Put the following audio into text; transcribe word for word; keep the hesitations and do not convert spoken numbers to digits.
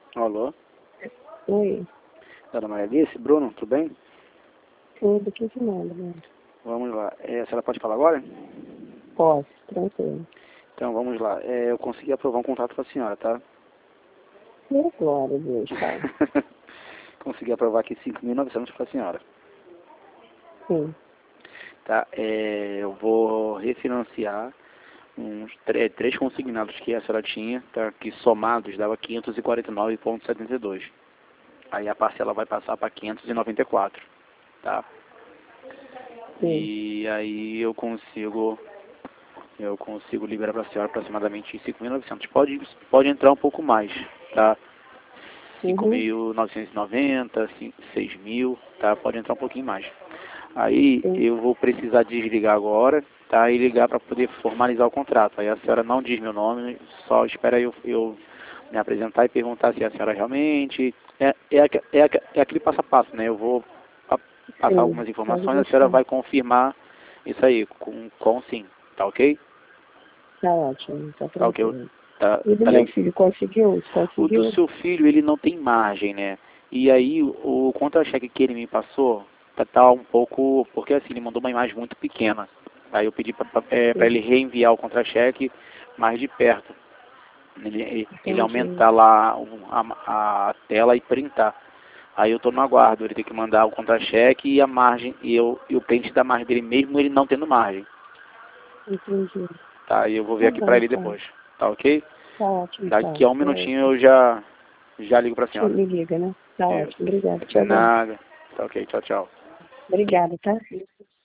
Alô? Oi, Dona Maria Alice, Bruno, tudo bem? tudo que te manda, né? Vamos lá. É, a senhora pode falar agora? Posso, tranquilo. Então, vamos lá. É, eu consegui aprovar um contrato com a senhora, tá? Meu glória a Deus, pai. Consegui aprovar aqui cinco mil e novecentos para a senhora. Sim. Tá? É, eu vou refinanciar uns três, três consignados que a senhora tinha, tá? Que somados dava quinhentos e quarenta e nove vírgula setenta e dois. Aí a parcela vai passar para quinhentos e noventa e quatro, tá? Sim. E aí eu consigo eu consigo liberar para a senhora aproximadamente cinco mil e novecentos. Pode, pode entrar um pouco mais, tá? cinco Uhum. mil novecentos e noventa, seis mil, tá? Pode entrar um pouquinho mais. Aí Sim. eu vou precisar desligar agora, tá? E ligar para poder formalizar o contrato. Aí a senhora não diz meu nome, só espera eu, eu me apresentar e perguntar se a senhora realmente... É, é, aque- é, aque- é aquele passo a passo, né? Eu vou pa- passar Sim. algumas Pode informações, a senhora deixar. vai confirmar isso aí, com, com sim, tá ok? Tá ótimo, tá Tá ok? tranquilo. Tá, E do tá meu legal. filho, conseguiu? O do Conseguiu? seu filho, ele não tem margem, né? E aí, o, o contra-cheque que ele me passou tá, tá um pouco... Porque assim, ele mandou uma imagem muito pequena. Aí eu pedi para é, pra ele Sim. reenviar o contra-cheque mais de perto. Ele, ele Entendi. aumentar lá um, a, a tela e printar. Aí eu tô no aguardo, ele tem que mandar o contra-cheque e a margem, e, eu, e o print da margem dele, mesmo ele não tendo margem. Entendi. Tá, e eu vou ver Tá aqui pra bom, ele pai. depois. Tá ok? Tá ótimo, pai. Daqui a um Eu minutinho eu já, já ligo pra te senhora. me liga, né? Tá Isso. ótimo. Obrigada. De Te abraço. nada. Tá ok, tchau, tchau. Obrigada, tá?